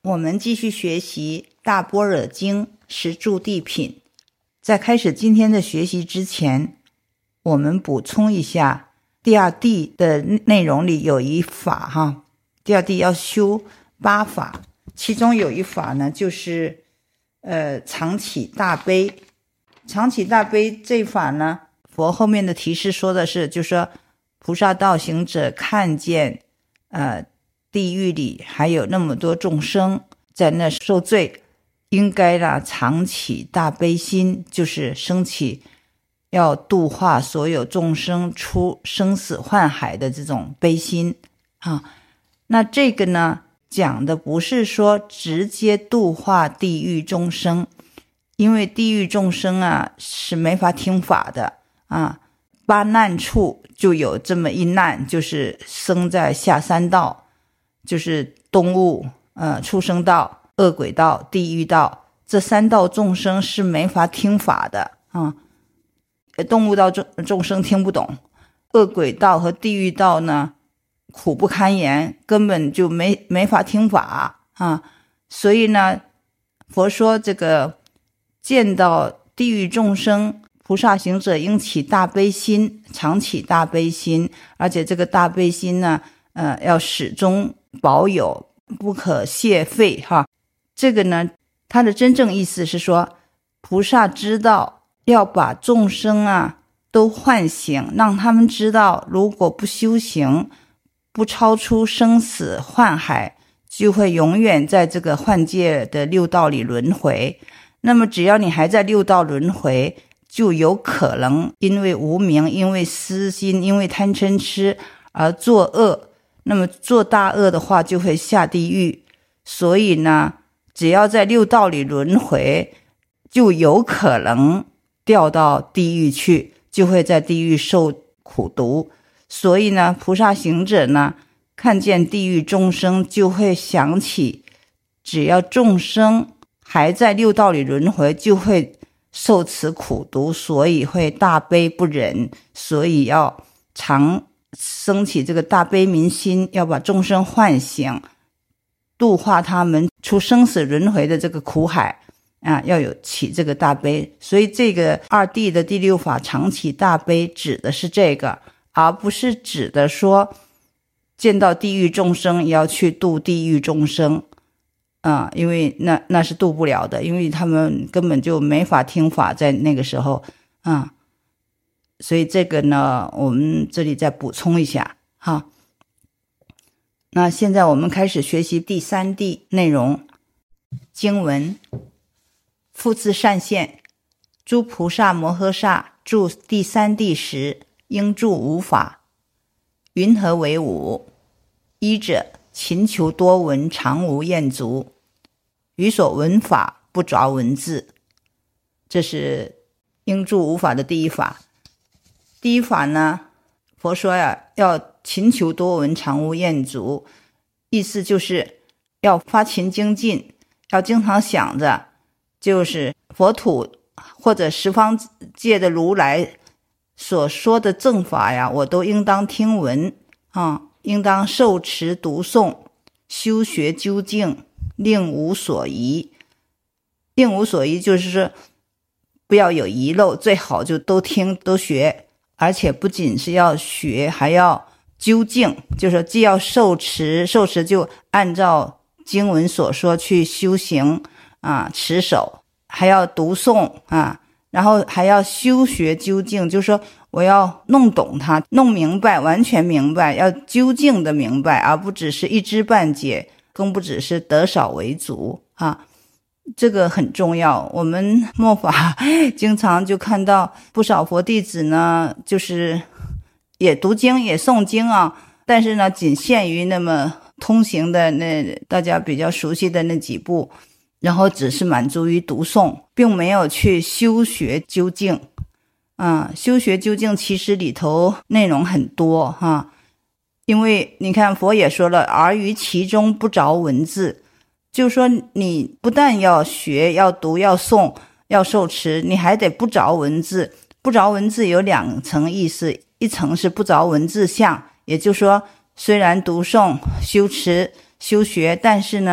我们继续学习大般若经十住地品。在开始今天的学习之前，我们补充一下第二地的内容里有一法第二地要修8法，其中有一法呢就是常起大悲。常起大悲这法呢，佛后面的提示说的是，就是说菩萨道行者看见地狱里还有那么多众生在那受罪，应该常起大悲心，就是升起要度化所有众生出生死幻海的这种悲心那这个呢讲的不是说直接度化地狱众生，因为地狱众生是没法听法的八难处就有这么一难，就是生在下三道，就是动物畜生道、恶鬼道、地狱道，这3道众生是没法听法的动物道众生听不懂，恶鬼道和地狱道呢苦不堪言，根本就没法听法所以呢佛说这个见到地狱众生，菩萨行者应起大悲心，常起大悲心，而且这个大悲心呢要始终保有，不可泄废这个呢它的真正意思是说，菩萨知道要把众生都唤醒，让他们知道如果不修行，不超出生死幻海，就会永远在这个幻界的六道里轮回。那么只要你还在六道轮回，就有可能因为无明，因为私心，因为贪嗔痴而作恶，那么做大恶的话就会下地狱。所以呢只要在六道里轮回，就有可能掉到地狱去，就会在地狱受苦毒。所以呢菩萨行者呢看见地狱众生，就会想起只要众生还在六道里轮回，就会受此苦毒，所以会大悲不忍，所以要常升起这个大悲悯心，要把众生唤醒，度化他们出生死轮回的这个苦海要有起这个大悲。所以这个二谛的第6法常起大悲指的是这个，而不是指的说见到地狱众生也要去度地狱众生因为那是度不了的，因为他们根本就没法听法在那个时候所以这个呢我们这里再补充一下那现在我们开始学习第3谛内容。经文：复次善现，诸菩萨摩诃萨住第3谛时，应住5法。云何为5？一者，勤求多闻，常无厌足，于所闻法不着文字。这是应住5法的第1法。第1法呢，佛说要勤求多闻，常无厌足，意思就是要发勤精进，要经常想着就是佛土或者十方界的如来所说的正法我都应当听闻应当受持读诵，修学究竟，令无所疑。令无所疑就是说不要有遗漏，最好就都听都学，而且不仅是要学，还要究竟，就是既要受持就按照经文所说去修行持守，还要读诵然后还要修学究竟，就是说我要弄懂它，弄明白，完全明白，要究竟的明白，而不只是一知半解，更不只是得少为足这个很重要。我们末法经常就看到不少佛弟子呢，就是也读经也诵经但是呢仅限于那么通行的那大家比较熟悉的那几部，然后只是满足于读诵，并没有去修学究竟修学究竟其实里头内容很多因为你看佛也说了，而于其中不着文字，就是说你不但要学，要读，要诵，要受持，你还得不着文字。不着文字有2层意思，一层是不着文字相，也就是说虽然读诵修持修学，但是呢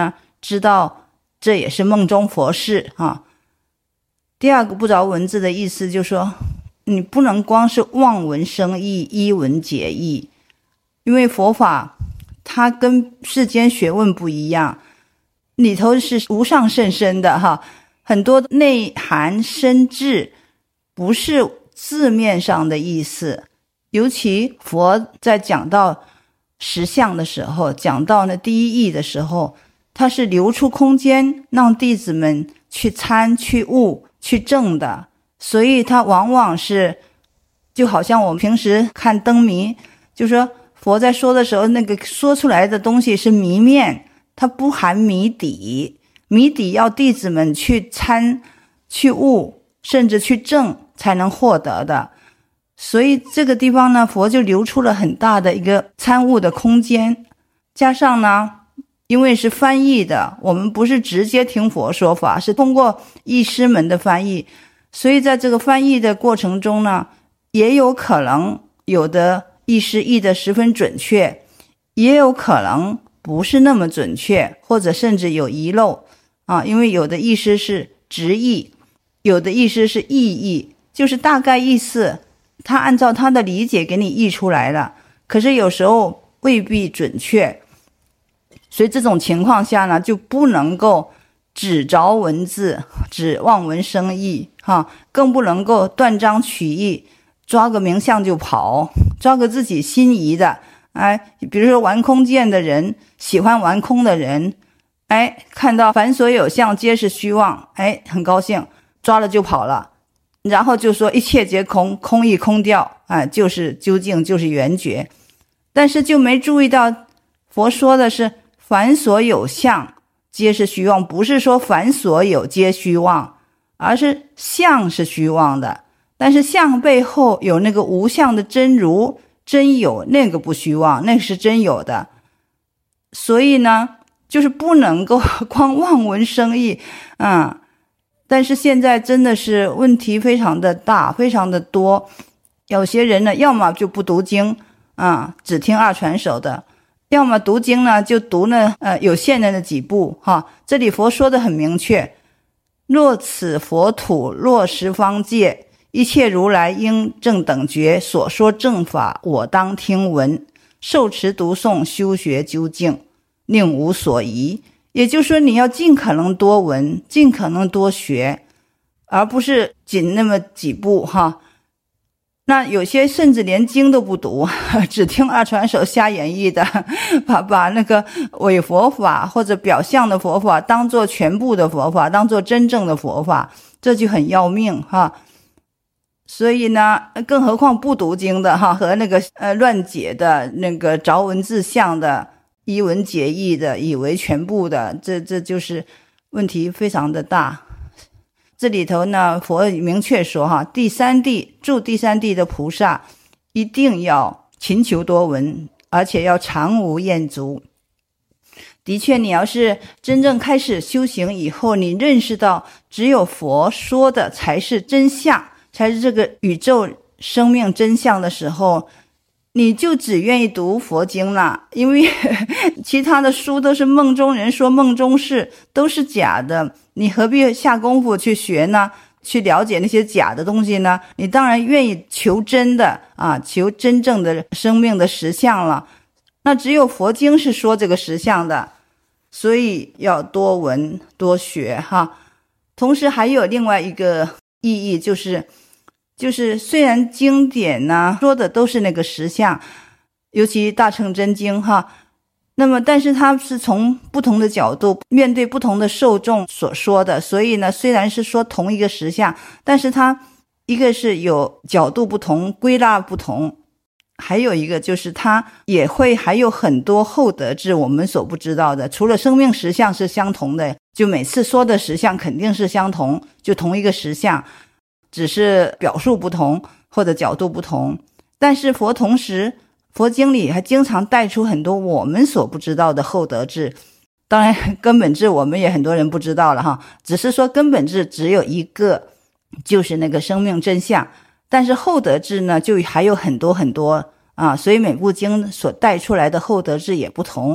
知道这也是梦中佛事啊。第二个不着文字的意思就是说，你不能光是望文生义，依文解义，因为佛法它跟世间学问不一样，里头是无上甚深的哈，很多内涵深智，不是字面上的意思。尤其佛在讲到实相的时候，讲到那第一义的时候，他是留出空间让弟子们去参去悟去证的，所以他往往是就好像我们平时看灯谜，就说佛在说的时候，那个说出来的东西是谜面，它不含谜底，谜底要弟子们去参去悟甚至去证才能获得的。所以这个地方呢，佛就留出了很大的一个参悟的空间。加上呢，因为是翻译的，我们不是直接听佛说法，是通过译师们的翻译，所以在这个翻译的过程中呢，也有可能有的译师译得十分准确，也有可能不是那么准确，或者甚至有遗漏啊。因为有的译师是直译，有的译师是意译，就是大概意思他按照他的理解给你译出来了，可是有时候未必准确。所以这种情况下呢，就不能够只着文字，只望文生义更不能够断章取义，抓个名相就跑，抓个自己心仪的。比如说玩空见的人，喜欢玩空的人，看到凡所有相皆是虚妄，很高兴，抓了就跑了，然后就说一切皆空，空亦空掉，就是究竟，就是圆觉。但是就没注意到佛说的是凡所有相皆是虚妄，不是说凡所有皆虚妄，而是相是虚妄的，但是相背后有那个无相的真如真有，那个不虚妄，那个是真有的。所以呢，就是不能够光望文生义但是现在真的是问题非常的大，非常的多。有些人呢，要么就不读经只听二传手的，要么读经呢就读有限的那几部这里佛说的很明确，若此佛土落十方界，一切如来应正等觉所说正法，我当听闻，受持读诵，修学究竟，令无所疑。也就是说，你要尽可能多闻，尽可能多学，而不是仅那么几部那有些甚至连经都不读，只听二传手瞎演绎的，把那个伪佛法或者表象的佛法当作全部的佛法，当作真正的佛法，这就很要命所以呢，更何况不读经的和那个乱解的，那个着文字相的，依文解义的，以为全部的，这就是问题非常的大。这里头呢，佛明确说第三地住第三地的菩萨一定要勤求多闻，而且要常无厌足。的确，你要是真正开始修行以后，你认识到只有佛说的才是真相，才是这个宇宙生命真相的时候，你就只愿意读佛经了，因为其他的书都是梦中人说梦中事，都是假的，你何必下功夫去学呢？去了解那些假的东西呢？你当然愿意求真的求真正的生命的实相了。那只有佛经是说这个实相的，所以要多闻多学同时还有另外一个意义，就是虽然经典呢说的都是那个实相，尤其大乘真经那么但是它是从不同的角度面对不同的受众所说的，所以呢虽然是说同一个实相，但是它一个是有角度不同，归纳不同，还有一个就是它也会还有很多后得智我们所不知道的。除了生命实相是相同的，就每次说的实相肯定是相同，就同一个实相，只是表述不同或者角度不同，但是同时佛经里还经常带出很多我们所不知道的后得智。当然根本智我们也很多人不知道了只是说根本智只有一个，就是那个生命真相，但是后得智呢就还有很多很多所以每部经所带出来的后得智也不同。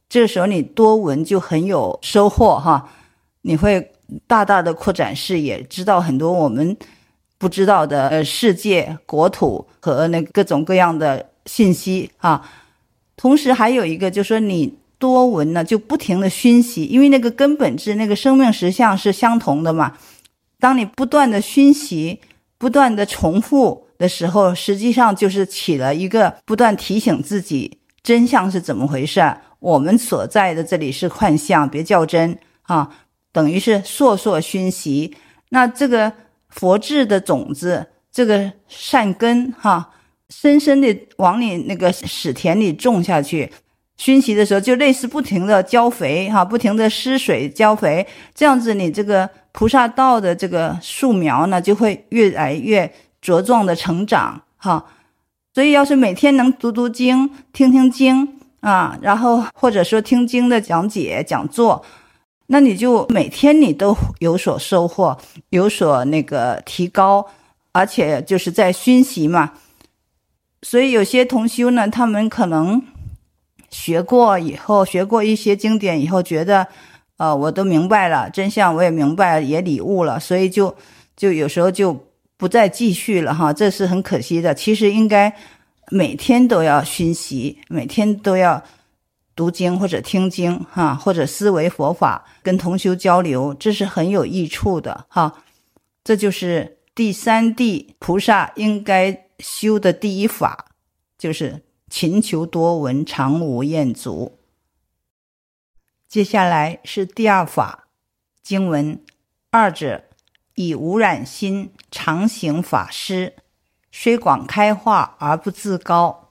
这个时候你多闻就很有收获哈，你会大大的扩展视野，知道很多我们不知道的世界、国土和那各种各样的信息啊。同时还有一个就是说你多闻呢就不停的熏习，因为那个根本质那个生命实相是相同的嘛。当你不断的熏习，不断的重复的时候，实际上就是起了一个不断提醒自己真相是怎么回事，我们所在的这里是幻象，别较真啊，等于是烁烁熏习。那这个佛智的种子，这个善根哈，深深的往你那个屎田里种下去，熏习的时候就类似不停的浇肥哈，不停的施水浇肥，这样子你这个菩萨道的这个树苗呢就会越来越茁壮的成长哈。所以要是每天能读读经，听听经啊，然后或者说听经的讲解讲座，那你就每天你都有所收获，有所那个提高，而且就是在熏习嘛。所以有些同修呢，他们可能学过一些经典以后，觉得我都明白了真相，我也明白了，也领悟了，所以就有时候就不再继续了哈，这是很可惜的。其实应该每天都要熏习，每天都要读经或者听经哈，或者思维佛法，跟同修交流，这是很有益处的哈。这就是第三地菩萨应该修的第一法，就是勤求多闻，常无厌足。接下来是第二法，经文：二者以无染心常行法施，虽广开化而不自高。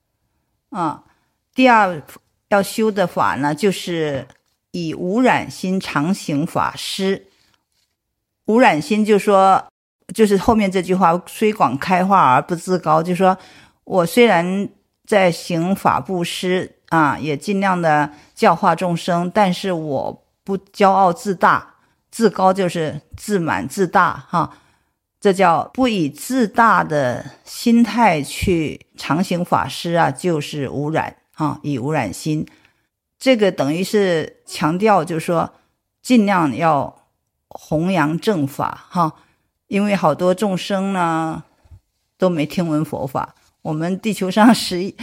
第二要修的法呢，就是以无染心常行法施。无染心就是后面这句话，虽广开化而不自高，就是说我虽然在行法布施也尽量的教化众生，但是我不骄傲自大，自高就是自满自大哈，这叫不以自大的心态去常行法施就是无染以无染心。这个等于是强调就是说尽量要弘扬正法哈，因为好多众生呢都没听闻佛法，我们地球上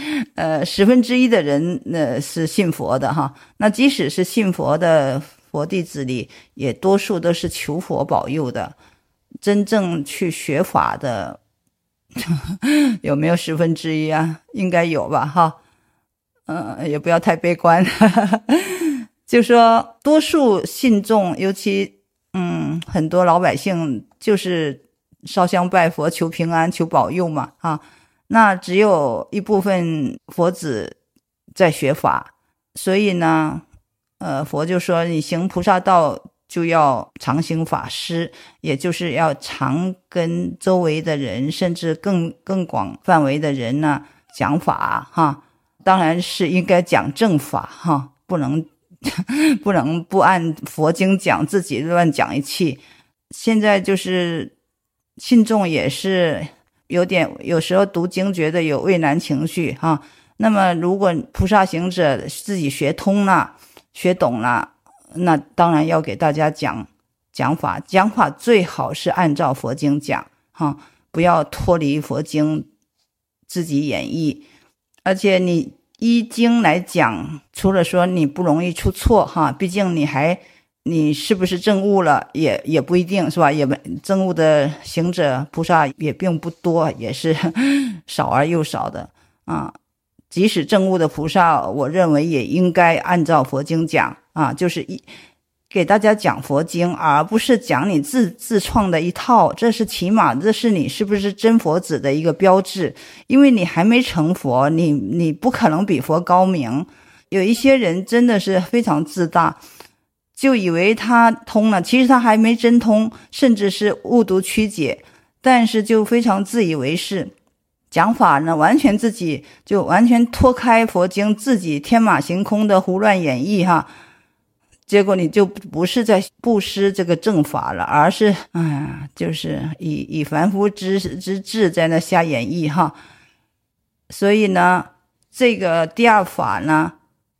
1/10的人是信佛的哈，那即使是信佛的佛弟子里，也多数都是求佛保佑的，真正去学法的有没有1/10啊？应该有吧哈。也不要太悲观就说多数信众，尤其很多老百姓就是烧香拜佛求平安求保佑嘛那只有一部分佛子在学法，所以呢佛就说你行菩萨道就要常行法施，也就是要常跟周围的人甚至更广范围的人呢讲法哈。当然是应该讲正法哈，不能不按佛经讲，自己乱讲一气。现在就是信众也是有时候读经觉得有畏难情绪哈，那么如果菩萨行者自己学通了学懂了，那当然要给大家讲法最好是按照佛经讲哈，不要脱离佛经自己演绎。而且你依经来讲，除了说你不容易出错哈，毕竟你是不是证悟了也不一定是吧，也证悟的行者菩萨也并不多，也是少而又少的即使证悟的菩萨，我认为也应该按照佛经讲就是给大家讲佛经，而不是讲你自创的一套，这是起码这是你是不是真佛子的一个标志，因为你还没成佛，你不可能比佛高明。有一些人真的是非常自大，就以为他通了，其实他还没真通，甚至是误读曲解，但是就非常自以为是，讲法呢完全自己就完全脱开佛经，自己天马行空的胡乱演绎哈。结果你就不是在布施这个正法了，而是就是以凡夫之智在那瞎演绎哈。所以呢，这个第二法呢，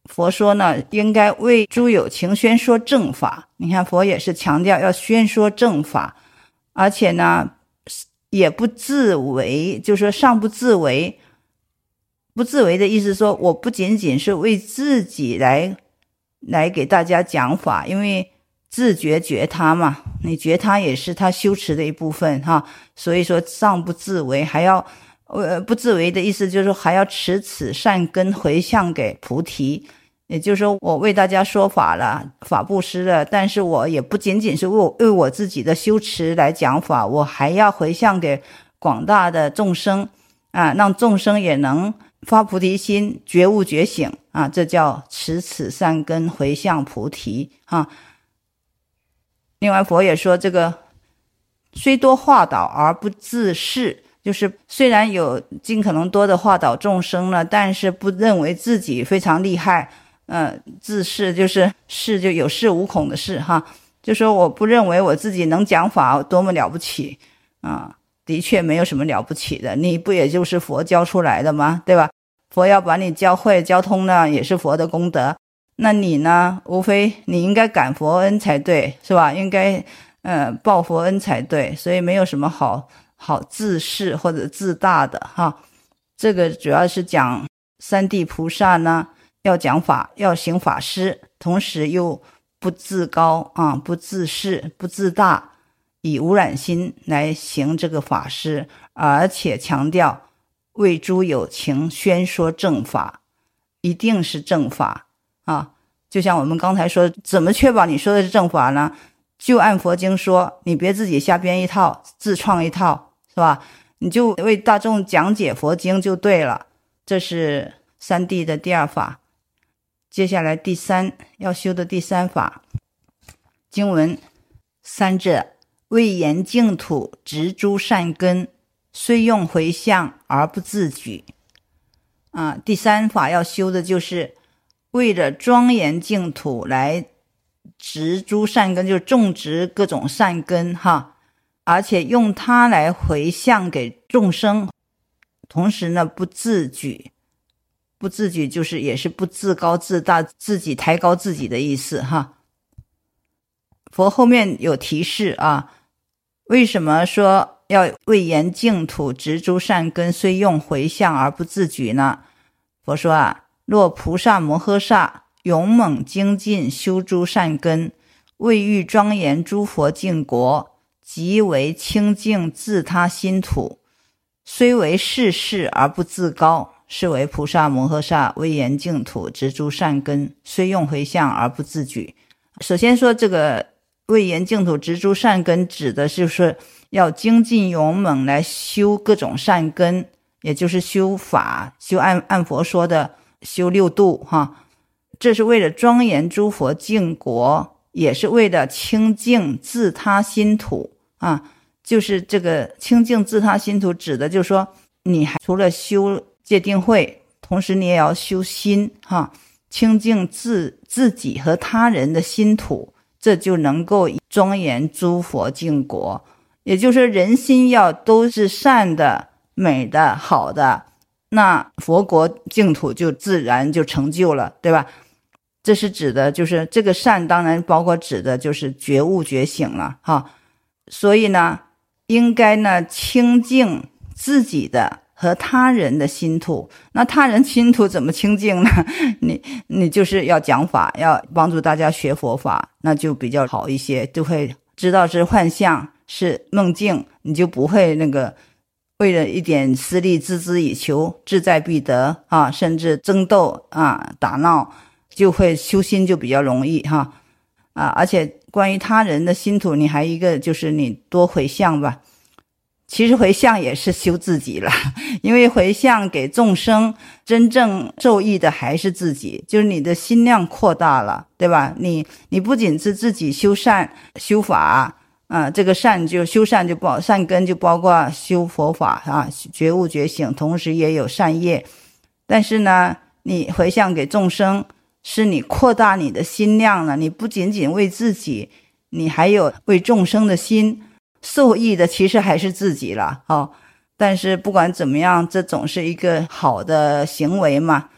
佛说呢，应该为诸有情宣说正法。你看佛也是强调要宣说正法，而且呢也不自为，就是说上不自为。不自为的意思说，我不仅仅是为自己来给大家讲法，因为自觉觉他嘛，你觉他也是他修持的一部分哈。所以说上不自为，还要不自为的意思就是说还要持此善根回向给菩提。也就是说我为大家说法了，法布施了，但是我也不仅仅是为我自己的修持来讲法，我还要回向给广大的众生啊，让众生也能发菩提心，觉悟觉醒啊，这叫持此善根回向菩提啊。另外佛也说，这个虽多化导而不自是，就是虽然有尽可能多的化导众生了，但是不认为自己非常厉害。自是就是是就有恃无恐的是哈，就说我不认为我自己能讲法多么了不起啊，的确没有什么了不起的，你不也就是佛教出来的吗？对吧？佛要把你教会交通呢，也是佛的功德。那你呢，无非你应该感佛恩才对，是吧？应该报佛恩才对，所以没有什么好自是或者自大的哈。这个主要是讲三地菩萨呢要讲法，要行法施，同时又不自高啊，不自是，不自大，以无染心来行这个法施，而且强调为诸有情宣说正法，一定是正法啊。就像我们刚才说，怎么确保你说的是正法呢？就按佛经说，你别自己瞎编一套，自创一套，是吧？你就为大众讲解佛经就对了。这是三谛的第二法。接下来第三要修的第三法，经文：三者为言净土植诸善根，虽用回向而不自举。第三法要修的就是为了庄严净土来植诸善根，就是种植各种善根哈，而且用它来回向给众生，同时呢不自举。不自举就是也是不自高自大，自己抬高自己的意思哈。佛后面有提示啊，为什么说要为言净土植诸善根，虽用回向而不自举呢？佛说啊，若菩萨摩诃萨勇猛精进修诸善根，为欲庄严诸佛净国，即为清净自他心土，虽为世事而不自高，是为菩萨摩诃萨为言净土植诸善根，虽用回向而不自举。首先说这个为言净土植诸善根，指的就是要精进勇猛来修各种善根，也就是修法，修按佛说的修六度哈。这是为了庄严诸佛净国，也是为了清净自他心土啊。就是这个清净自他心土，指的就是说，你还除了修戒定慧，同时你也要修心哈，清净自己和他人的心土，这就能够庄严诸佛净国。也就是人心要都是善的、美的、好的，那佛国净土就自然就成就了，对吧？这是指的就是这个善，当然包括指的就是觉悟觉醒了哈。所以呢，应该呢清净自己的和他人的心土。那他人心土怎么清净呢？你就是要讲法，要帮助大家学佛法，那就比较好一些，就会知道是幻象，是梦境，你就不会那个为了一点私利孜孜以求，志在必得啊，甚至争斗啊，打闹，就会修心就比较容易哈而且关于他人的心土，你还一个就是你多回向吧。其实回向也是修自己了，因为回向给众生真正受益的还是自己，就是你的心量扩大了，对吧？你不仅是自己修善修法这个善就修善就善根就包括修佛法觉悟觉醒，同时也有善业。但是呢，你回向给众生，是你扩大你的心量了，你不仅仅为自己，你还有为众生的心。受益的其实还是自己了但是不管怎么样，这总是一个好的行为嘛。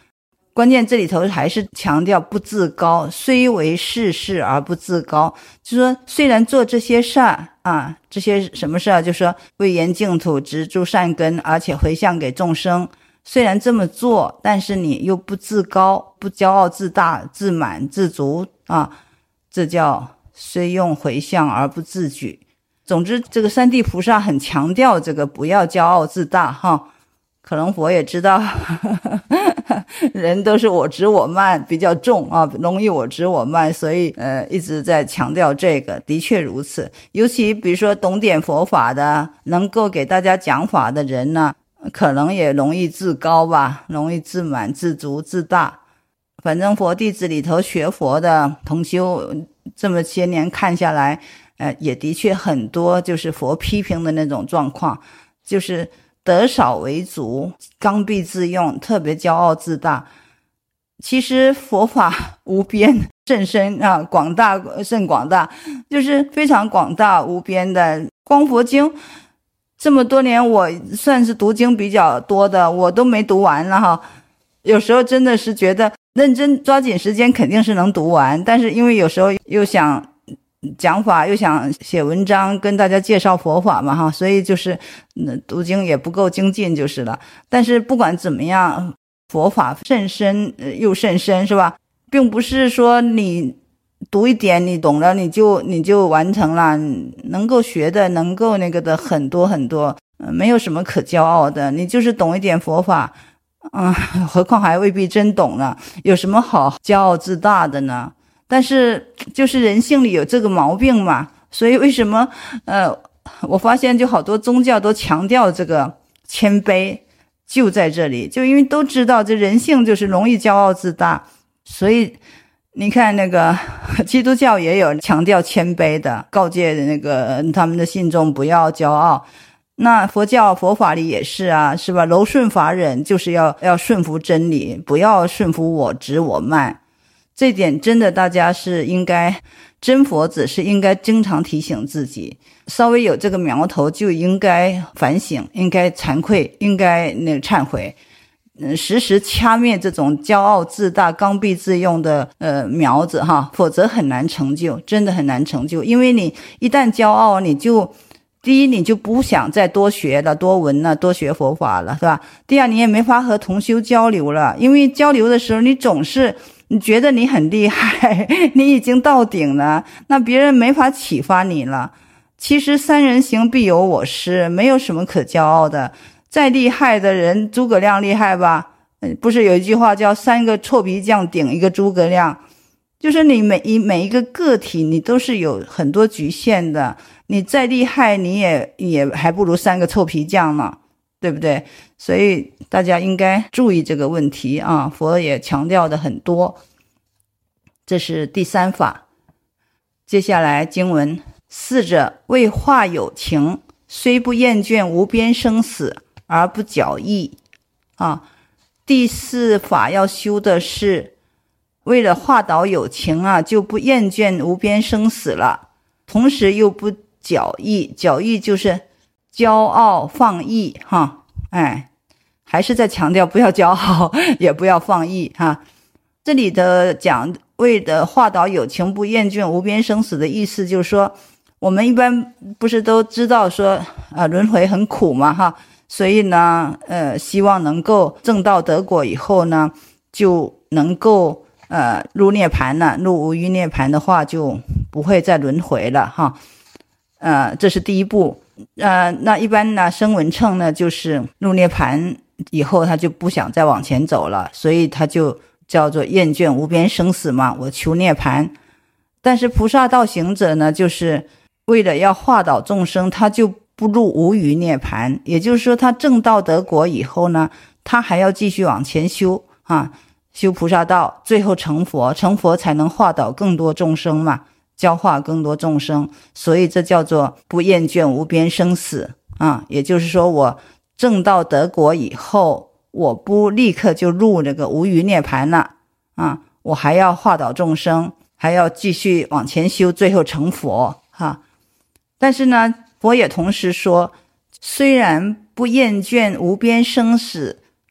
关键这里头还是强调不自高，虽为世事而不自高，就说虽然做这些事儿啊，这些什么事儿，就说为研净土，植诸善根，而且回向给众生，虽然这么做，但是你又不自高，不骄傲自大，自满自足啊，这叫虽用回向而不自举。总之这个三地菩萨很强调这个不要骄傲自大哈。可能佛也知道人都是我执我慢比较重啊，容易我执我慢，所以一直在强调这个，的确如此。尤其比如说懂点佛法的，能够给大家讲法的人呢，可能也容易自高吧，容易自满自足自大。反正佛弟子里头学佛的同修这么些年看下来，也的确很多就是佛批评的那种状况，就是得少为足，刚愎自用，特别骄傲自大。其实佛法无边甚深啊，广大甚广大，就是非常广大无边的。光佛经这么多年，我算是读经比较多的，我都没读完了哈。有时候真的是觉得认真抓紧时间肯定是能读完，但是因为有时候又想讲法，又想写文章跟大家介绍佛法嘛哈，所以就是读经也不够精进就是了。但是不管怎么样，佛法甚深又甚深是吧，并不是说你读一点你懂了你就完成了，能够学的能够那个的很多很多，没有什么可骄傲的，你就是懂一点佛法何况还未必真懂呢，有什么好骄傲自大的呢？但是就是人性里有这个毛病嘛，所以为什么我发现就好多宗教都强调这个谦卑，就在这里，就因为都知道这人性就是容易骄傲自大，所以你看那个基督教也有强调谦卑的，告诫那个他们的信众不要骄傲。那佛教佛法里也是啊，是吧？柔顺法忍，就是要顺服真理，不要顺服我执我慢。这点真的大家是应该，真佛子是应该经常提醒自己，稍微有这个苗头就应该反省，应该惭愧，应该忏悔，时时掐灭这种骄傲自大刚愎自用的苗子哈，否则很难成就，真的很难成就。因为你一旦骄傲，你就第一你就不想再多学了，多闻了，多学佛法了，是吧？第二你也没法和同修交流了，因为交流的时候你总是你觉得你很厉害，你已经到顶了，那别人没法启发你了。其实三人行必有我师，没有什么可骄傲的。再厉害的人，诸葛亮厉害吧？不是有一句话叫三个臭皮匠顶一个诸葛亮，就是你每一个个体你都是有很多局限的，你再厉害你也还不如三个臭皮匠呢，对不对？所以大家应该注意这个问题啊，佛也强调的很多。这是第三法。接下来经文，四者为化有情，虽不厌倦无边生死而不矫意啊。第四法要修的是为了化导有情啊，就不厌倦无边生死了，同时又不矫意，矫意就是骄傲放逸哈。还是在强调不要骄傲，也不要放逸哈。这里的讲为了化导有情不厌倦无边生死的意思，就是说我们一般不是都知道说轮回很苦嘛哈，所以呢希望能够证道得果以后呢，就能够入涅槃了，入无余涅槃的话就不会再轮回了哈。这是第一步。那一般呢声闻乘呢就是入涅槃以后他就不想再往前走了，所以他就叫做厌倦无边生死嘛，我求涅槃。但是菩萨道行者呢，就是为了要化导众生，他就不入无余涅槃，也就是说他证道得果以后呢，他还要继续往前修修菩萨道，最后成佛，成佛才能化导更多众生嘛，教化更多众生，所以这叫做不厌倦无边生死也就是说我证道得果以后，我不立刻就入这个无余涅槃了我还要化导众生，还要继续往前修，最后成佛但是呢佛也同时说，虽然不厌倦无边生死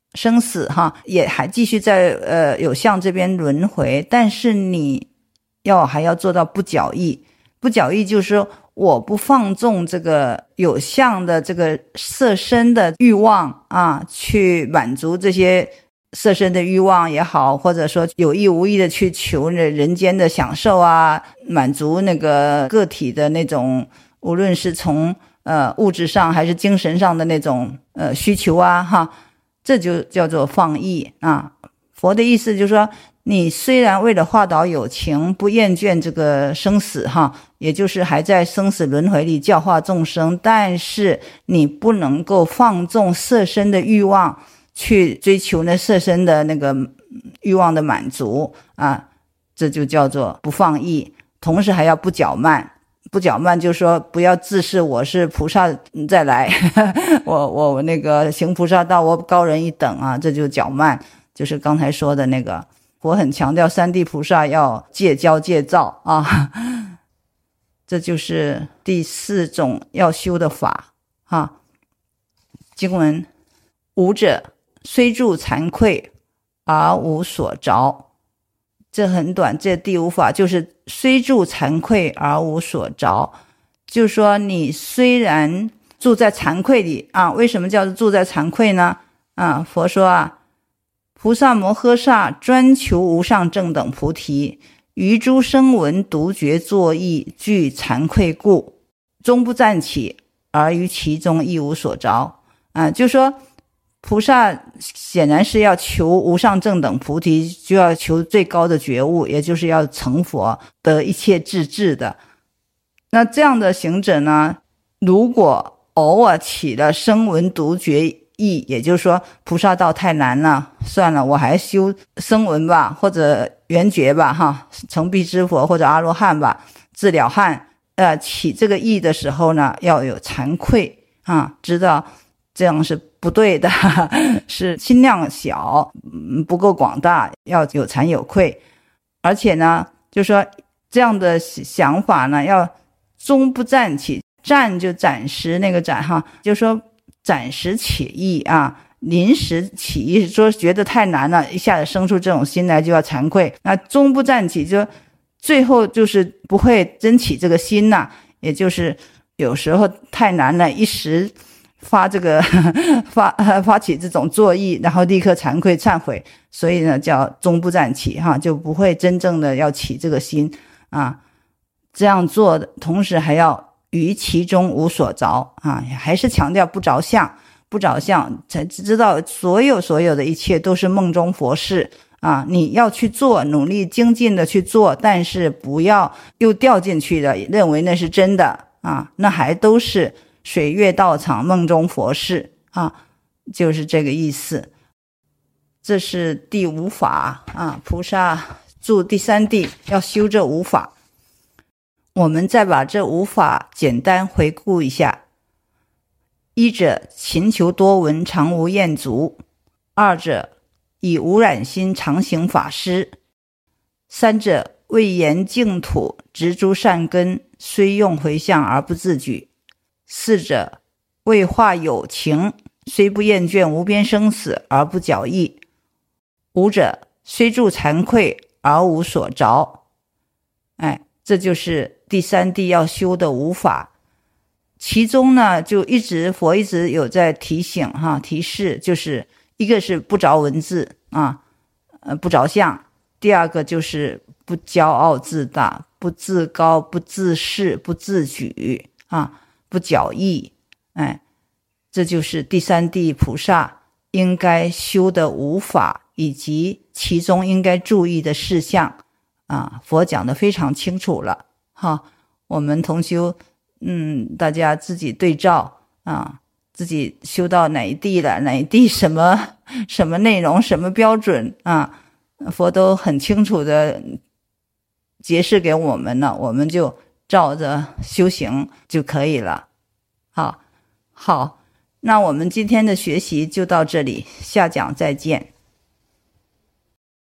生死哈，也还继续在有相这边轮回，但是你还要做到不矫意。不矫意就是说我不放纵这个有相的这个色身的欲望啊，去满足这些色身的欲望也好，或者说有意无意的去求人间的享受啊，满足那个个体的那种无论是从物质上还是精神上的那种需求啊哈，这就叫做放逸啊。佛的意思就是说，你虽然为了化导有情不厌倦这个生死哈，也就是还在生死轮回里教化众生，但是你不能够放纵色身的欲望去追求那色身的那个欲望的满足啊，这就叫做不放逸。同时还要不骄慢，不骄慢就是说不要自视我是菩萨再来我那个行菩萨道我高人一等啊，这就骄慢。就是刚才说的那个，我很强调三地菩萨要戒骄戒躁啊，这就是第4种要修的法啊。经文：吾者虽住惭愧而无所着。这很短，这第5法就是虽住惭愧而无所着，就是说你虽然住在惭愧里啊，为什么叫做住在惭愧呢？啊，佛说啊，菩萨摩诃萨专求无上正等菩提，于诸声闻独觉作意，具惭愧故，终不暂起，而于其中亦无所着。就是说菩萨显然是要求无上正等菩提，就要求最高的觉悟，也就是要成佛得一切智智的。那这样的行者呢，如果偶尔起了声闻独觉意，也就是说菩萨道太难了，算了，我还修声闻吧，或者圆觉吧哈，成必知佛或者阿罗汉吧，自了汉。起这个意的时候呢，要有惭愧啊，知道这样是不对的，是心量小，不够广大，要有惭有愧。而且呢，就说这样的想法呢，要终不暂起，暂就暂时那个暂哈，就说暂时起意啊，临时起意，说觉得太难了，一下子生出这种心来就要惭愧。那终不暂起，就最后就是不会真起这个心呐，也就是有时候太难了，一时发起这种作意，然后立刻惭愧忏悔，所以呢叫终不暂起哈，就不会真正的要起这个心啊。这样做的同时还要于其中无所着啊，还是强调不着相，不着相才知道所有的一切都是梦中佛事啊。你要去做，努力精进的去做，但是不要又掉进去的认为那是真的啊，那还都是水月道场梦中佛事啊，就是这个意思。这是第5法啊，菩萨住第3地要修这5法。我们再把这5法简单回顾一下。1者勤求多闻，常无厌足。2者以无染心常行法施。3者为言净土，植诸善根，虽用回向而不自举。4者为化有情，虽不厌倦无边生死而不矫意。5者虽住惭愧而无所着。这就是第3地要修的5法。其中呢，就佛一直有在提醒哈，提示，就是一个是不着文字啊，不着相；第2个就是不骄傲自大，不自高，不自视，不自举啊，不矫意。这就是第3地菩萨应该修的5法，以及其中应该注意的事项啊，佛讲得非常清楚了哈。我们同修大家自己对照啊，自己修到哪一地了，哪一地什么内容，什么标准啊，佛都很清楚的解释给我们了，我们就照着修行就可以了。好，那我们今天的学习就到这里，下讲再见。